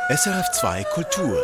SRF2 Kultur.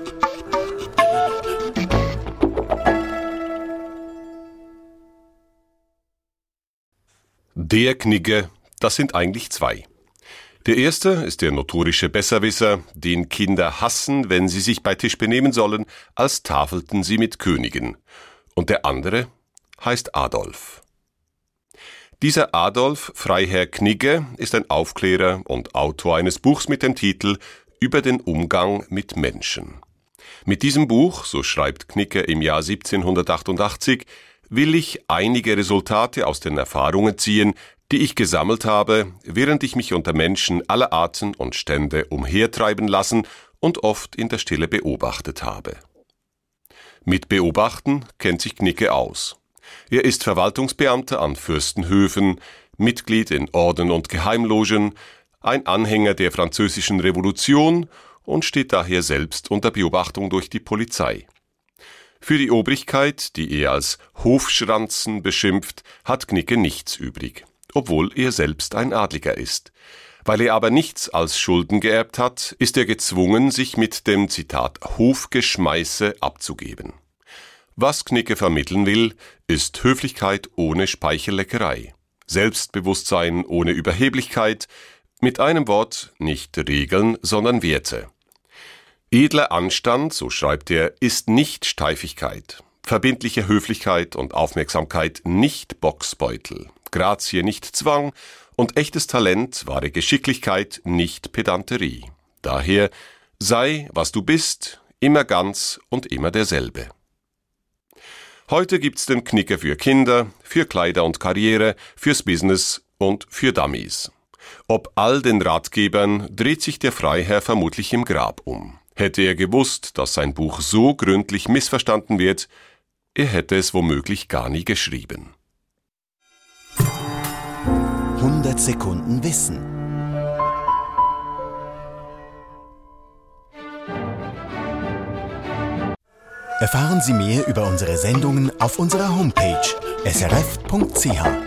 Der Knigge, das sind eigentlich zwei. Der erste ist der notorische Besserwisser, den Kinder hassen, wenn sie sich bei Tisch benehmen sollen, als tafelten sie mit Königen. Und der andere heißt Adolf. Dieser Adolf Freiherr Knigge ist ein Aufklärer und Autor eines Buchs mit dem Titel »Über den Umgang mit Menschen«. Mit diesem Buch, so schreibt Knigge im Jahr 1788, will ich einige Resultate aus den Erfahrungen ziehen, die ich gesammelt habe, während ich mich unter Menschen aller Arten und Stände umhertreiben lassen und oft in der Stille beobachtet habe. Mit Beobachten kennt sich Knigge aus. Er ist Verwaltungsbeamter an Fürstenhöfen, Mitglied in Orden und Geheimlogen, ein Anhänger der Französischen Revolution und steht daher selbst unter Beobachtung durch die Polizei. Für die Obrigkeit, die er als Hofschranzen beschimpft, hat Knigge nichts übrig, obwohl er selbst ein Adliger ist. Weil er aber nichts als Schulden geerbt hat, ist er gezwungen, sich mit dem, Zitat, Hofgeschmeiße abzugeben. Was Knigge vermitteln will, ist Höflichkeit ohne Speichelleckerei, Selbstbewusstsein ohne Überheblichkeit, mit einem Wort nicht Regeln, sondern Werte. Edler Anstand, so schreibt er, ist nicht Steifigkeit, verbindliche Höflichkeit und Aufmerksamkeit nicht Bocksbeutel, Grazie nicht Zwang und echtes Talent, wahre Geschicklichkeit nicht Pedanterie. Daher sei, was du bist, immer ganz und immer derselbe. Heute gibt's den Knigge für Kinder, für Kleider und Karriere, fürs Business und für Dummies. Ob all den Ratgebern dreht sich der Freiherr vermutlich im Grab um. Hätte er gewusst, dass sein Buch so gründlich missverstanden wird, er hätte es womöglich gar nie geschrieben. 100 Sekunden Wissen. Erfahren Sie mehr über unsere Sendungen auf unserer Homepage srf.ch.